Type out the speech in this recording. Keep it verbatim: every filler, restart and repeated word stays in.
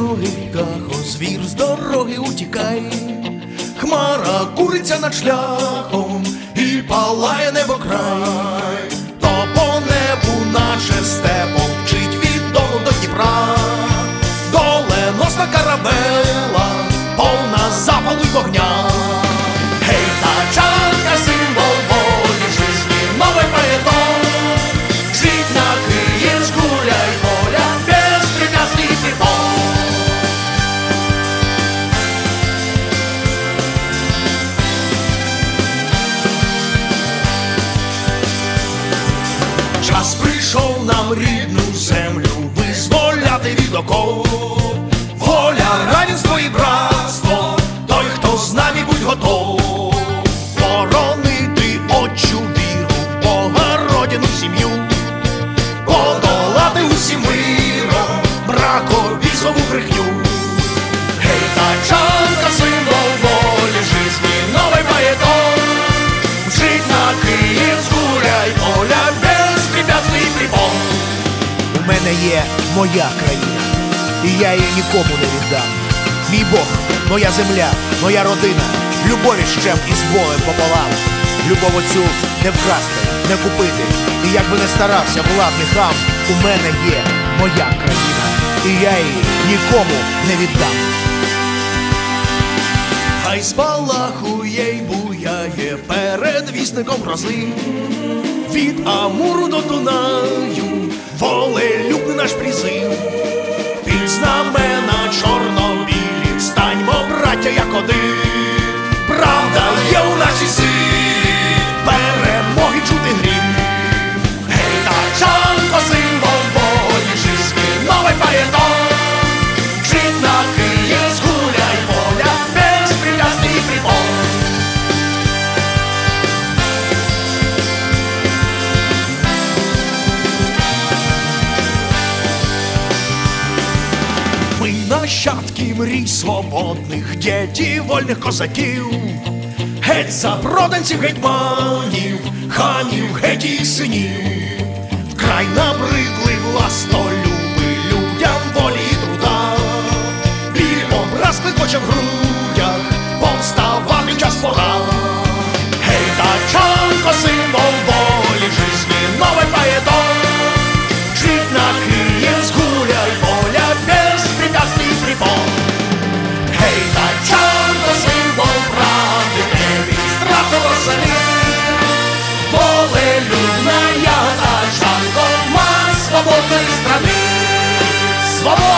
дороги, птахо, звір з дороги утікай. Хмара куриться над шляхом і палає небо край. То по небу, наче степом, мчить від Дону до Дніпра. Доленосна каравела, повна запалу й вогня. Гей, тачанка, символ волі, жизни, новий поетон. Жить на Київськ, гуляй, поля, безпрепятствий препон. Час прийшов нам рідну землю визволяти від оков. Воля, равенство і братство, той, хто з нами, будь готов. Боронити отчу віру, Бога, родину, сім'ю. Подолати усім миром мраковісову брехню. Гей, тачанка, символ волі, жизни, новий поетон. Жить на Київськ, гуляй, поля, безпрепятствий препон. У мене є моя країна, і я її нікому не віддам. Мій Бог, моя земля, моя родина, любові щем із болем пополам. Любов оцю не вкрасти, не купити, і як би не старався владний хам, у мене є моя країна, і я її нікому не віддам. Хай спалахує й буяє перед вісником грози. Від Амуру до Дунаю волелюбний наш призив. Під знамена чорно-білі станьмо, браття, як один. Правда є у нашій силі, перемоги чути грім. Гей, тачанко, символ волі, жизни, новий поетон. Жить на Київськ, гуляй, поля, безпрепятствий препон. Ми нащадки мрій свободних, діти вольних козаків. Геть запроданців, гетьманів, ханів, геть їх синів. Вкрай набридли властолюби людям волі і труда. Біль образ кликоче в грудях, повставати час пора. Гей, тачанко, символ волі, жизни, новий поетон. Жить на Київськ, гуляй, поля, безпрепятствий препон. Гей, тачанко, символ правди, небі, страху розсалів. Волелюбная тачанко, мать свободной страны. Свободной